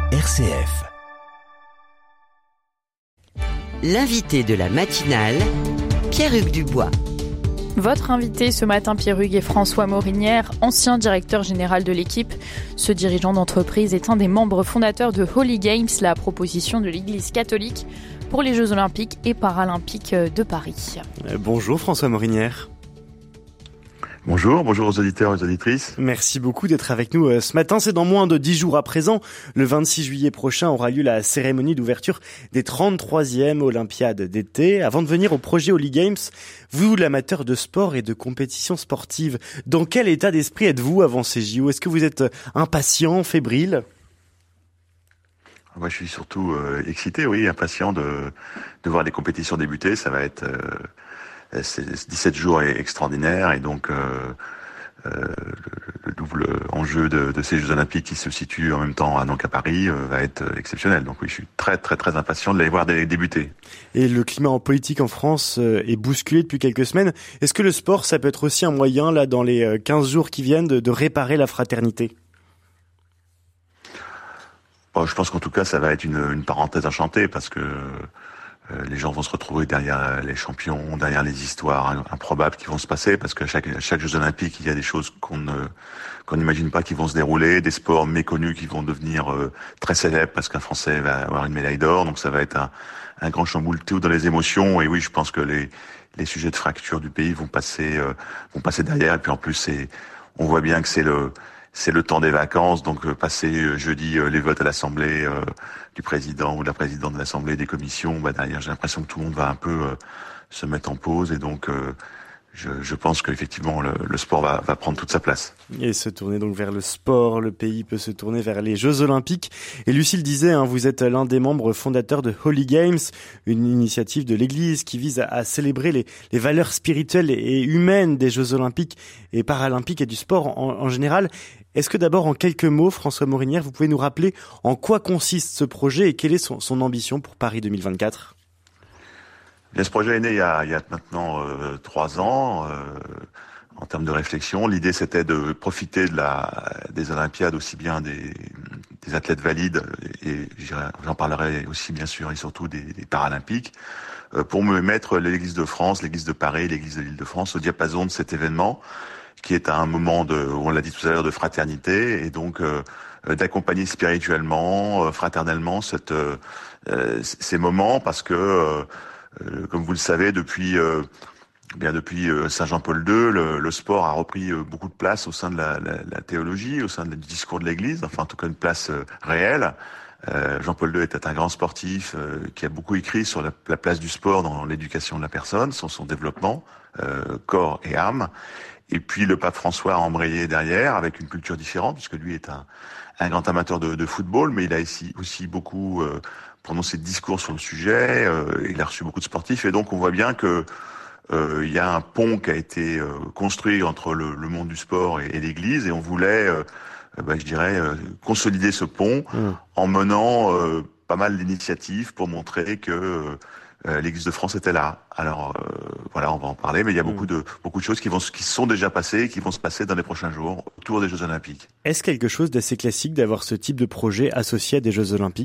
RCF. L'invité de la matinale, Pierre-Hugues Dubois. Votre invité ce matin, Pierre-Hugues, est François Morinière, ancien directeur général de l'équipe. Ce dirigeant d'entreprise est un des membres fondateurs de Holy Games, la proposition de l'Église catholique pour les Jeux Olympiques et Paralympiques de Paris. Bonjour François Morinière. Bonjour aux auditeurs et aux auditrices. Merci beaucoup d'être avec nous ce matin. C'est dans moins de 10 jours à présent. Le 26 juillet prochain aura lieu la cérémonie d'ouverture des 33e Olympiades d'été. Avant de venir au projet Holy Games, vous, l'amateur de sport et de compétition sportive, dans quel état d'esprit êtes-vous avant ces JO ? Est-ce que vous êtes impatient, fébrile ? Moi, je suis surtout excité, impatient de voir les compétitions débuter. Ça va être... Ces 17 jours est extraordinaire et donc le double enjeu de ces Jeux Olympiques qui se situent en même temps à Paris va être exceptionnel. Donc oui, je suis très impatient de les voir débuter. Et le climat en politique en France est bousculé depuis quelques semaines. Est-ce que le sport, ça peut être aussi un moyen, là, dans les 15 jours qui viennent, de réparer la fraternité ? Bon, je pense qu'en tout cas, ça va être une parenthèse enchantée parce que les gens vont se retrouver derrière les champions, derrière les histoires improbables qui vont se passer, parce qu'à chaque Jeux Olympiques, il y a des choses qu'on n'imagine pas qui vont se dérouler, des sports méconnus qui vont devenir très célèbres parce qu'un Français va avoir une médaille d'or. Donc ça va être un grand chamboule tout dans les émotions. Et oui, je pense que les sujets de fracture du pays vont passer derrière. Et puis en plus, on voit bien que c'est le temps des vacances, donc passer jeudi les votes à l'Assemblée du président ou de la présidente de l'Assemblée, des commissions, derrière j'ai l'impression que tout le monde va un peu se mettre en pause et donc je pense qu'effectivement le sport va prendre toute sa place. Et se tourner donc vers le sport, le pays peut se tourner vers les Jeux Olympiques. Et Lucille disait, vous êtes l'un des membres fondateurs de Holy Games, une initiative de l'Église qui vise à célébrer les valeurs spirituelles et humaines des Jeux Olympiques et Paralympiques et du sport en général. Est-ce que d'abord, en quelques mots, François Morinière, vous pouvez nous rappeler en quoi consiste ce projet et quelle est son ambition pour Paris 2024 ? Bien, ce projet est né il y a maintenant 3 ans. En termes de réflexion, l'idée c'était de profiter des Olympiades, aussi bien des athlètes valides et j'en parlerai aussi bien sûr et surtout des Paralympiques, pour me mettre l'Église de France, l'Église de Paris, l'Église de l'Île-de-France au diapason de cet événement qui est un moment on l'a dit tout à l'heure, de fraternité et donc d'accompagner spirituellement, fraternellement ces moments parce que comme vous le savez, depuis Saint Jean-Paul II, le sport a repris beaucoup de place au sein de la théologie, au sein du discours de l'Église, enfin en tout cas une place réelle. Jean-Paul II était un grand sportif qui a beaucoup écrit sur la place du sport dans l'éducation de la personne, sur son développement, corps et âme. Et puis le pape François a embrayé derrière avec une culture différente, puisque lui est un grand amateur de football, mais il a aussi beaucoup prononcé de discours sur le sujet. Il a reçu beaucoup de sportifs, et donc on voit bien que il y a un pont qui a été construit entre le monde du sport et l'Église, et on voulait, consolider ce pont en menant pas mal d'initiatives pour montrer que l'Église de France était là. Alors on va en parler, mais il y a beaucoup de choses qui sont déjà passées et qui vont se passer dans les prochains jours autour des Jeux Olympiques. Est-ce quelque chose d'assez classique d'avoir ce type de projet associé à des Jeux Olympiques ?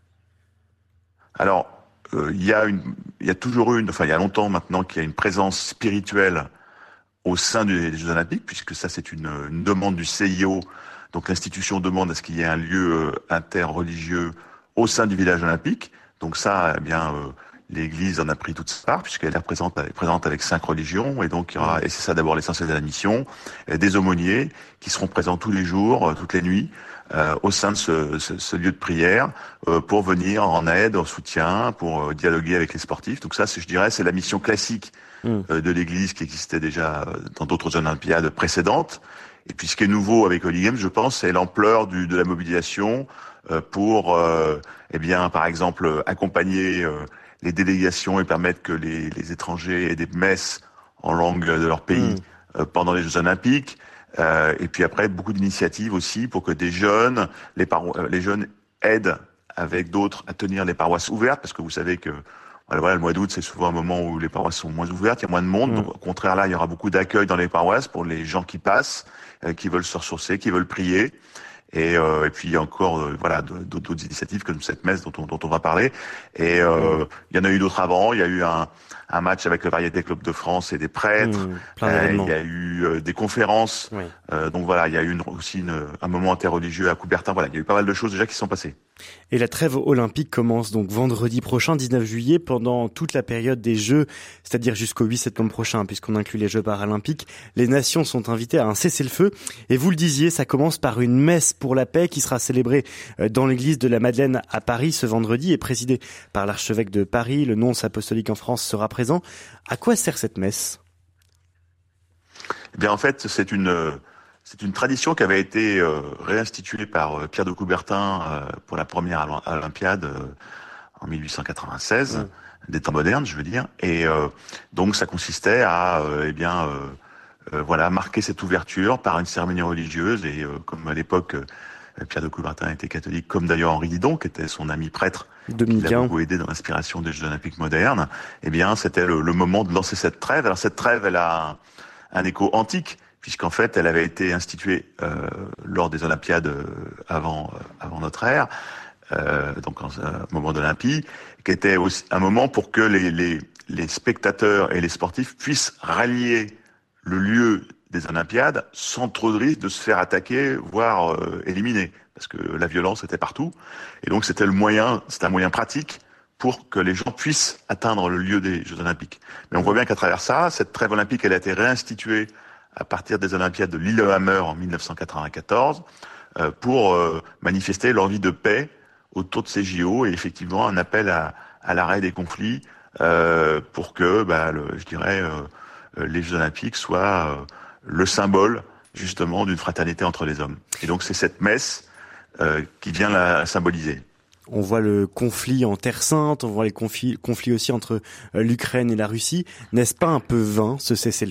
Alors, il y a toujours il y a longtemps maintenant qu'il y a une présence spirituelle au sein des Jeux Olympiques, puisque ça c'est une demande du CIO. Donc l'institution demande à ce qu'il y ait un lieu interreligieux au sein du village olympique. Donc ça, l'Église en a pris toute sa part, puisqu'elle est présente avec 5 religions, et donc il y aura, et c'est ça d'abord l'essentiel de la mission, des aumôniers qui seront présents tous les jours, toutes les nuits, au sein de ce lieu de prière, pour venir en aide, en soutien, pour dialoguer avec les sportifs. Donc ça, je dirais, c'est la mission classique de l'Église qui existait déjà dans d'autres Olympiades précédentes. Et puis ce qui est nouveau avec Holy Games, je pense, c'est l'ampleur de la mobilisation pour, par exemple, accompagner les délégations et permettre que les étrangers aient des messes en langue de leur pays pendant les Jeux Olympiques. Et puis après, beaucoup d'initiatives aussi pour que des jeunes, les jeunes aident avec d'autres à tenir les paroisses ouvertes, parce que vous savez que le mois d'août, c'est souvent un moment où les paroisses sont moins ouvertes, il y a moins de monde. Donc, au contraire, là, il y aura beaucoup d'accueil dans les paroisses pour les gens qui passent, qui veulent se ressourcer, qui veulent prier. Et puis il y a encore voilà d'autres initiatives comme cette messe dont on va parler. Et il y en a eu d'autres avant. Il y a eu un match avec le Variété Club de France et des prêtres. Il y a eu des conférences. Oui. Donc voilà, il y a eu aussi un moment interreligieux à Coubertin. Voilà, il y a eu pas mal de choses déjà qui sont passées. Et la trêve olympique commence donc vendredi prochain, 19 juillet, pendant toute la période des Jeux, c'est-à-dire jusqu'au 8 septembre prochain, puisqu'on inclut les Jeux paralympiques. Les nations sont invitées à un cessez-le-feu. Et vous le disiez, ça commence par une messe pour la paix qui sera célébrée dans l'église de la Madeleine à Paris ce vendredi et présidée par l'archevêque de Paris. Le nonce apostolique en France sera présent. À quoi sert cette messe ? Eh bien, en fait, c'est une tradition qui avait été réinstituée par Pierre de Coubertin pour la première Olympiade en 1896, des temps modernes, je veux dire. Et donc, ça consistait à voilà, marquer cette ouverture par une cérémonie religieuse. Et comme à l'époque, Pierre de Coubertin était catholique, comme d'ailleurs Henri Didon, qui était son ami prêtre, qui l'a beaucoup aidé dans l'inspiration des Jeux olympiques modernes. Eh bien, c'était le moment de lancer cette trêve. Alors, cette trêve, elle a un écho antique, puisqu'en fait, elle avait été instituée lors des Olympiades avant notre ère, donc au moment d'Olympie, qui était aussi un moment pour que les spectateurs et les sportifs puissent rallier le lieu des Olympiades sans trop de risque de se faire attaquer, voire éliminer, parce que la violence était partout. Et donc c'était un moyen pratique pour que les gens puissent atteindre le lieu des Jeux Olympiques. Mais on voit bien qu'à travers ça, cette trêve olympique, elle a été réinstituée à partir des Olympiades de Lillehammer en 1994 pour manifester l'envie de paix autour de ces JO et effectivement un appel à l'arrêt des conflits pour que, les Jeux Olympiques soient le symbole justement d'une fraternité entre les hommes. Et donc c'est cette messe qui vient la symboliser. On voit le conflit en Terre Sainte, on voit les conflits aussi entre l'Ukraine et la Russie. N'est-ce pas un peu vain, ce cessez-le-feu ?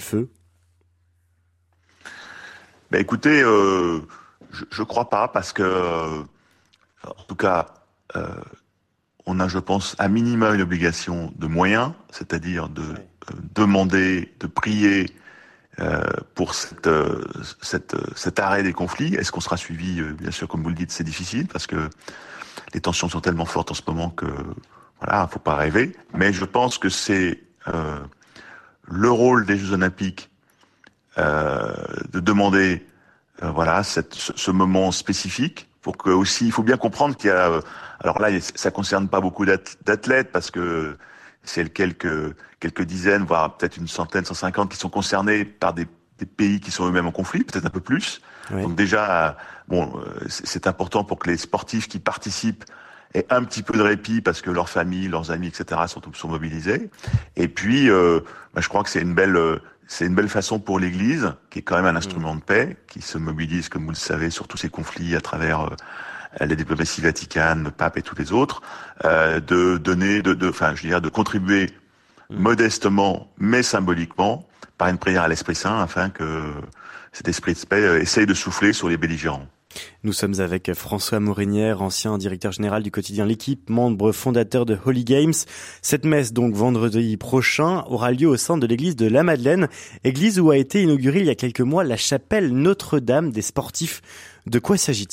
Ben écoutez, je crois pas, parce que, en tout cas, on a, je pense, à minima une obligation de moyens, c'est-à-dire de demander, de prier pour cet arrêt des conflits. Est-ce qu'on sera suivi ? Bien sûr, comme vous le dites, c'est difficile, parce que les tensions sont tellement fortes en ce moment que, voilà, faut pas rêver. Mais je pense que c'est le rôle des Jeux Olympiques de demander, ce moment spécifique, pour que aussi, il faut bien comprendre qu'il y a, alors là, ça concerne pas beaucoup d'athlètes, parce que c'est quelques dizaines, voire peut-être une centaine, 150 qui sont concernés par des pays qui sont eux-mêmes en conflit, peut-être un peu plus. Oui. Donc déjà, c'est important pour que les sportifs qui participent aient un petit peu de répit, parce que leurs familles, leurs amis, etc. sont mobilisés. Et puis, je crois que c'est une belle façon pour l'Église, qui est quand même un instrument de paix, qui se mobilise, comme vous le savez, sur tous ces conflits à travers les diplomaties vaticanes, le pape et tous les autres, de donner, de contribuer modestement, mais symboliquement, par une prière à l'Esprit Saint, afin que cet esprit de paix essaye de souffler sur les belligérants. Nous sommes avec François Morinière, ancien directeur général du quotidien L'Équipe, membre fondateur de Holy Games. Cette messe, donc vendredi prochain, aura lieu au sein de l'église de la Madeleine, église où a été inaugurée il y a quelques mois la chapelle Notre-Dame des sportifs. De quoi s'agit-il ?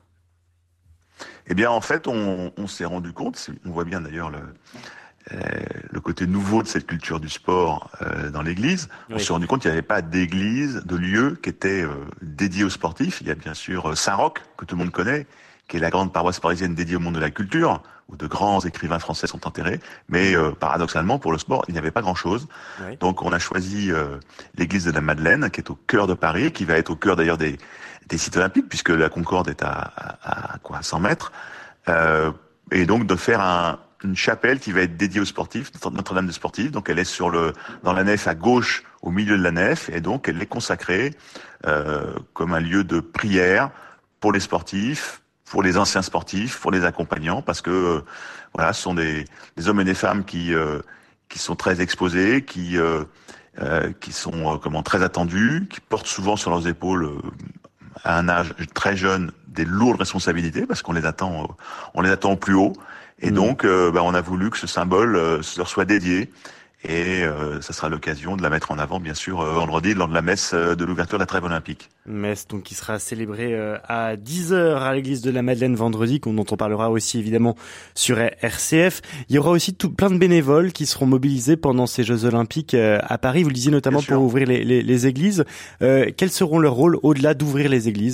Eh bien, en fait, on s'est rendu compte, on voit bien d'ailleurs le côté nouveau de cette culture du sport dans l'église. Oui. On s'est rendu compte qu'il n'y avait pas d'église, de lieu qui était dédié aux sportifs. Il y a bien sûr Saint-Roch, que tout le monde connaît, qui est la grande paroisse parisienne dédiée au monde de la culture, où de grands écrivains français sont enterrés. Mais paradoxalement, pour le sport, il n'y avait pas grand-chose. Oui. Donc on a choisi l'église de la Madeleine, qui est au cœur de Paris, qui va être au cœur d'ailleurs des sites olympiques, puisque la Concorde est à 100 mètres. Et donc de faire une chapelle qui va être dédiée aux sportifs, Notre-Dame des sportifs. Donc elle est dans la nef à gauche, au milieu de la nef, et donc elle est consacrée comme un lieu de prière pour les sportifs, pour les anciens sportifs, pour les accompagnants, parce que ce sont des hommes et des femmes qui sont très exposés, qui sont très attendus, qui portent souvent sur leurs épaules à un âge très jeune des lourdes responsabilités, parce qu'on les attend au plus haut. Et donc, on a voulu que ce symbole leur soit dédié Et ça sera l'occasion de la mettre en avant, bien sûr, vendredi, lors de la messe de l'ouverture de la trêve olympique. Messe donc qui sera célébrée à 10h à l'église de la Madeleine vendredi, dont on parlera aussi évidemment sur RCF. Il y aura aussi plein de bénévoles qui seront mobilisés pendant ces Jeux Olympiques à Paris. Vous le disiez notamment pour ouvrir les églises. Quels seront leurs rôles au-delà d'ouvrir les églises ?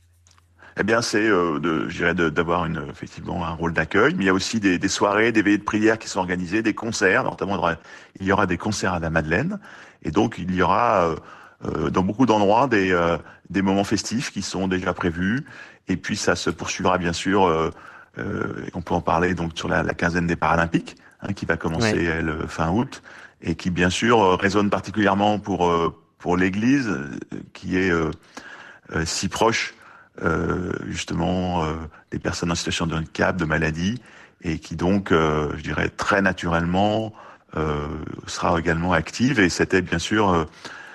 Eh bien, c'est d'avoir effectivement un rôle d'accueil, mais il y a aussi des soirées, des veillées de prière qui sont organisées, des concerts, notamment il y aura des concerts à la Madeleine, et donc il y aura dans beaucoup d'endroits des moments festifs qui sont déjà prévus, et puis ça se poursuivra bien sûr. On peut en parler donc sur la quinzaine des Paralympiques, qui va commencer fin août, et qui bien sûr résonne particulièrement pour l'Église, qui est si proche. Justement des personnes en situation de handicap, de maladie, et qui donc, je dirais très naturellement, sera également active. Et c'était bien sûr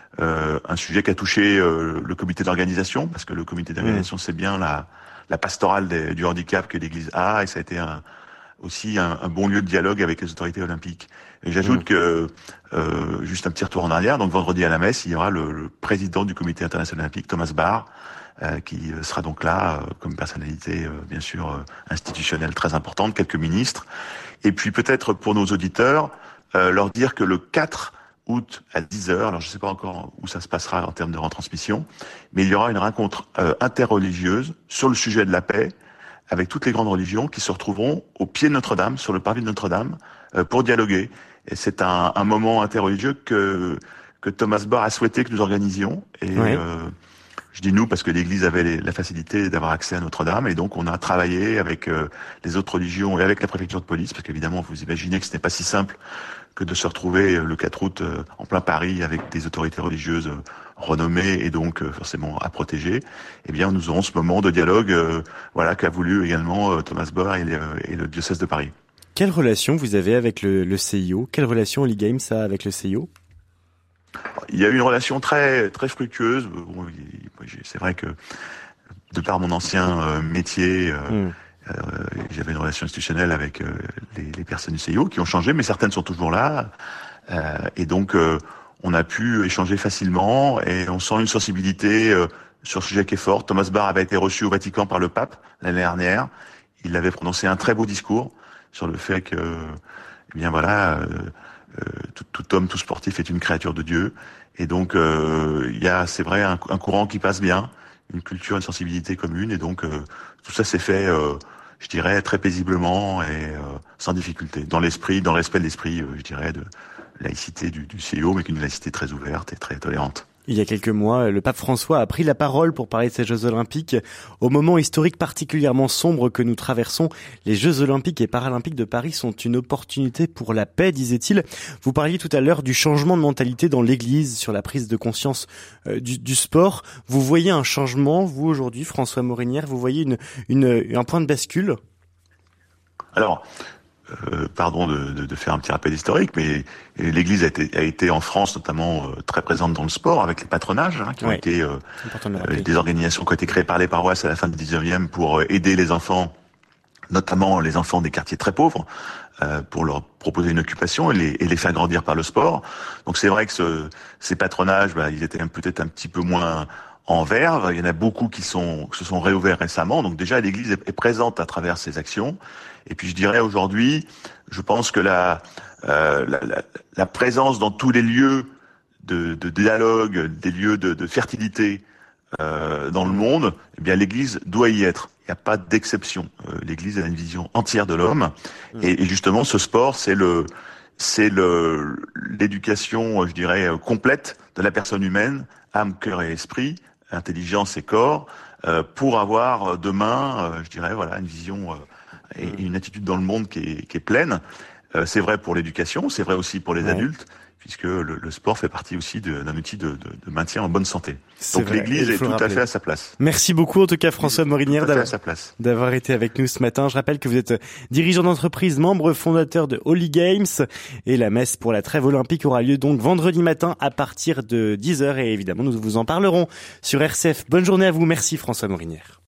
un sujet qui a touché le comité d'organisation, parce que le comité d'organisation c'est bien la pastorale du handicap que l'Église a, et ça a été aussi un bon lieu de dialogue avec les autorités olympiques. Et j'ajoute que, juste un petit retour en arrière, donc vendredi à la messe, il y aura le président du comité international olympique, Thomas Barr, qui sera donc là comme personnalité bien sûr institutionnelle très importante, quelques ministres. Et puis peut-être pour nos auditeurs, leur dire que le 4 août à 10h, alors je ne sais pas encore où ça se passera en termes de retransmission, mais il y aura une rencontre interreligieuse sur le sujet de la paix, avec toutes les grandes religions qui se retrouveront au pied de Notre-Dame, sur le parvis de Notre-Dame, pour dialoguer. Et c'est un moment interreligieux que Thomas Barr a souhaité que nous organisions. Et je dis nous parce que l'Église avait la facilité d'avoir accès à Notre-Dame, et donc on a travaillé avec les autres religions et avec la préfecture de police, parce qu'évidemment vous imaginez que ce n'est pas si simple que de se retrouver le 4 août en plein Paris avec des autorités religieuses renommées et donc forcément à protéger. Eh bien nous aurons ce moment de dialogue qu'a voulu également Thomas Barr et le diocèse de Paris. Quelle relation vous avez avec le CIO ? Quelle relation Holy Games a avec le CIO ? Il y a eu une relation très très fructueuse. C'est vrai que de par mon ancien métier, j'avais une relation institutionnelle avec les personnes du CIO qui ont changé, mais certaines sont toujours là. Et donc on a pu échanger facilement, et on sent une sensibilité sur ce sujet qui est forte. Thomas Barr avait été reçu au Vatican par le pape l'année dernière. Il avait prononcé un très beau discours sur le fait que, tout homme, tout sportif est une créature de Dieu. Et donc, il y a, c'est vrai, un courant qui passe bien, une culture, une sensibilité commune. Et donc, tout ça s'est fait, je dirais, très paisiblement et sans difficulté. Dans l'esprit, dans le respect de l'esprit, je dirais, de laïcité du CIO, mais qu'une laïcité très ouverte et très tolérante. Il y a quelques mois, le pape François a pris la parole pour parler de ces Jeux Olympiques. Au moment historique particulièrement sombre que nous traversons, les Jeux Olympiques et Paralympiques de Paris sont une opportunité pour la paix, disait-il. Vous parliez tout à l'heure du changement de mentalité dans l'Église, sur la prise de conscience du sport. Vous voyez un changement, vous aujourd'hui, François Morinière, vous voyez un point de bascule ? Alors, pardon de faire un petit rappel historique, mais l'Église a été en France notamment très présente dans le sport avec les patronages qui ont été des organisations qui ont été créées par les paroisses à la fin du 19e pour aider les enfants, notamment les enfants des quartiers très pauvres, pour leur proposer une occupation et les faire grandir par le sport. Donc c'est vrai que ces patronages, ils étaient peut-être un petit peu moins en verve. Il y en a beaucoup qui se sont réouverts récemment. Donc déjà, l'Église est présente à travers ces actions. Et puis je dirais aujourd'hui, je pense que la présence dans tous les lieux de dialogue, des lieux de fertilité dans le monde, eh bien l'Église doit y être. Il n'y a pas d'exception. L'Église a une vision entière de l'homme. Et justement, ce sport, c'est l'éducation, je dirais, complète de la personne humaine, âme, cœur et esprit, intelligence et corps, pour avoir demain, je dirais, une vision et une attitude dans le monde qui est pleine. C'est vrai pour l'éducation, c'est vrai aussi pour les adultes, puisque le sport fait partie aussi d'un outil de maintien en bonne santé. Donc l'Église est tout à fait à sa place. Merci beaucoup en tout cas François Morinière d'avoir été avec nous ce matin. Je rappelle que vous êtes dirigeant d'entreprise, membre fondateur de Holy Games, et la messe pour la trêve olympique aura lieu donc vendredi matin à partir de 10h, et évidemment nous vous en parlerons sur RCF. Bonne journée à vous, merci François Morinière.